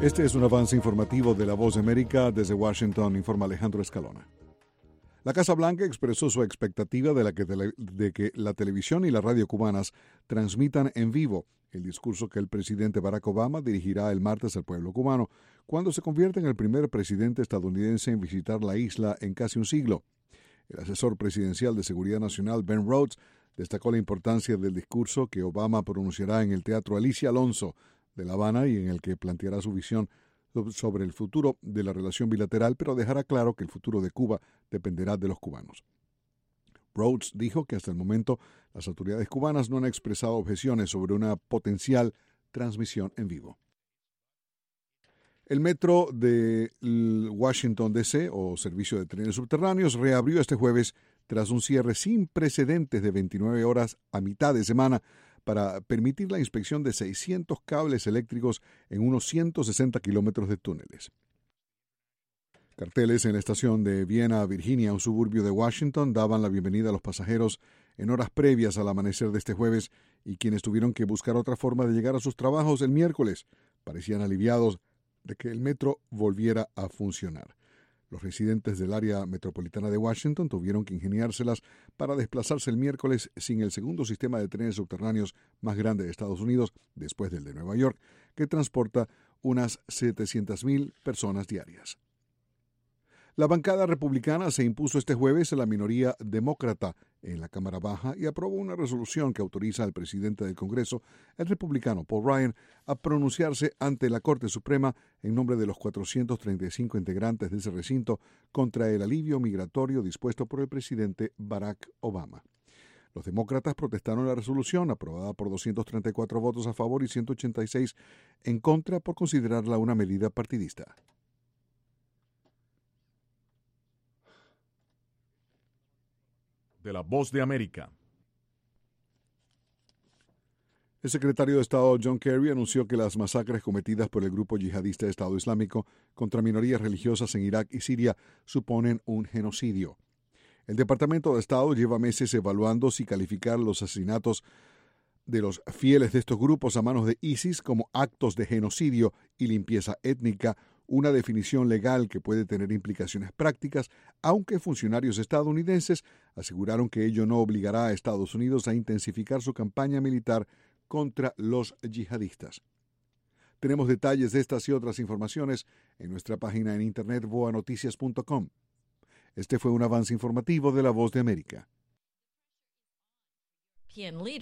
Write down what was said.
Este es un avance informativo de La Voz de América. Desde Washington informa Alejandro Escalona. La Casa Blanca expresó su expectativa de que la televisión y la radio cubanas transmitan en vivo el discurso que el presidente Barack Obama dirigirá el martes al pueblo cubano, cuando se convierta en el primer presidente estadounidense en visitar la isla en casi un siglo. El asesor presidencial de Seguridad Nacional, Ben Rhodes, destacó la importancia del discurso que Obama pronunciará en el Teatro Alicia Alonso de La Habana y en el que planteará su visión sobre el futuro de la relación bilateral, pero dejará claro que el futuro de Cuba dependerá de los cubanos. Rhodes dijo que hasta el momento las autoridades cubanas no han expresado objeciones sobre una potencial transmisión en vivo. El metro de Washington, D.C., o Servicio de Trenes Subterráneos, reabrió este jueves tras un cierre sin precedentes de 29 horas a mitad de semana para permitir la inspección de 600 cables eléctricos en unos 160 kilómetros de túneles. Carteles en la estación de Vienna, Virginia, un suburbio de Washington, daban la bienvenida a los pasajeros en horas previas al amanecer de este jueves, y quienes tuvieron que buscar otra forma de llegar a sus trabajos el miércoles parecían aliviados de que el metro volviera a funcionar. Los residentes del área metropolitana de Washington tuvieron que ingeniárselas para desplazarse el miércoles sin el segundo sistema de trenes subterráneos más grande de Estados Unidos, después del de Nueva York, que transporta unas 700,000 personas diarias. La bancada republicana se impuso este jueves a la minoría demócrata en la Cámara Baja y aprobó una resolución que autoriza al presidente del Congreso, el republicano Paul Ryan, a pronunciarse ante la Corte Suprema en nombre de los 435 integrantes de ese recinto contra el alivio migratorio dispuesto por el presidente Barack Obama. Los demócratas protestaron la resolución, aprobada por 234 votos a favor y 186 en contra, por considerarla una medida partidista. De La Voz de América. El secretario de Estado John Kerry anunció que las masacres cometidas por el grupo yihadista Estado Islámico contra minorías religiosas en Irak y Siria suponen un genocidio. El Departamento de Estado lleva meses evaluando si calificar los asesinatos de los fieles de estos grupos a manos de ISIS como actos de genocidio y limpieza étnica, una definición legal que puede tener implicaciones prácticas, aunque funcionarios estadounidenses aseguraron que ello no obligará a Estados Unidos a intensificar su campaña militar contra los yihadistas. Tenemos detalles de estas y otras informaciones en nuestra página en internet voanoticias.com. Este fue un avance informativo de La Voz de América.